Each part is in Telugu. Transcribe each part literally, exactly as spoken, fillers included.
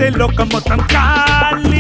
చేస్తే లోకం మొత్తం ఖాళీ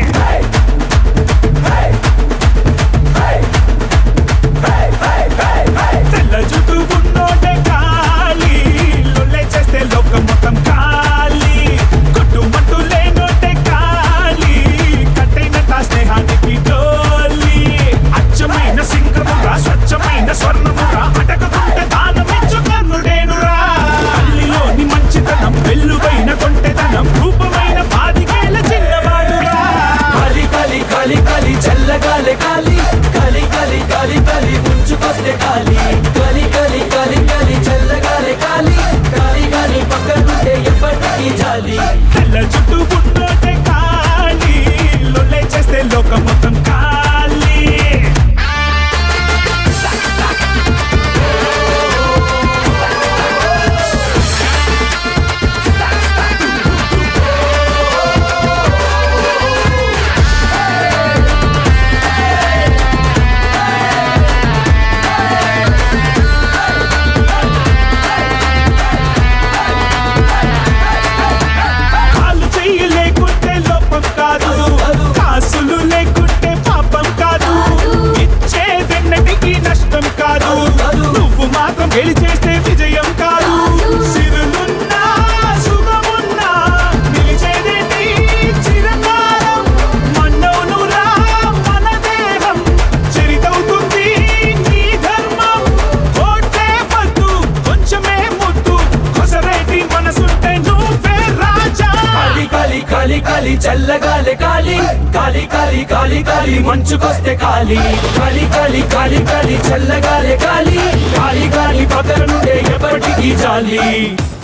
తెల్ల జుట్టు ఉన్నోడే ఖాళీ లొల్లే చేస్తే లోకం మొత్తం ఖాళీ కొట్టుమట్టు లేనోడే ఖాళీ కట్టైన స్నేహానికి డోలీ అచ్చమైన సింగమురా స్వచ్ఛమైన స్వర్ణమురా అటకకుంటే దానమిచ్చు కర్ణుడేనురా తల్లిలోని మంచితనం వెల్లువైన కొంటెతనం రూపమైన పాదికేల చిన్నవాడురా కాలి కాలి కాలి కాలి చల్లగాలే కాలి కాలి కాలి కాలి కాలి ముంచుకొస్తే కాలి కాలి కాలి కాలి కాలి చల్లగాలే కాలి కాలి కాలి పక్కనుంటే ఎప్పటికీ జాలి తెల్ల జుట్టు ఉన్నోడే ఖాళీ లొల్లే చేస్తే లోకం మొత్తం ఖాళీ కాలు చెయ్యి లేకుంటే లోపం కాదు కాసులు లేకుంటే పాపం కాదు ఇచ్చేదెన్నటికీ నష్టం కాదు నువ్వు మాత్రం గెలిచేస్తే విజయం కాదు సిరులున్నా సుఖమున్నా నిలిచేదేంటి చిరకాలం మన్నవునురా మన దేహం చరితవుతుంది నీ ధర్మం కోటే వద్దు కొంచెమే ముద్దు కొసరేటి మనసుంటే నువ్వే రాజా కాలి కాలి కాలి కాలి చల్లగాలే కాలి కాలి కాలి కాలి కాలి మంచుకొస్తే కాలి కాలి కాలి కాలి కాలి చల్లగాలే కాలి కాలి కాలి పక్కనుండే ఎప్పటికీ జాలి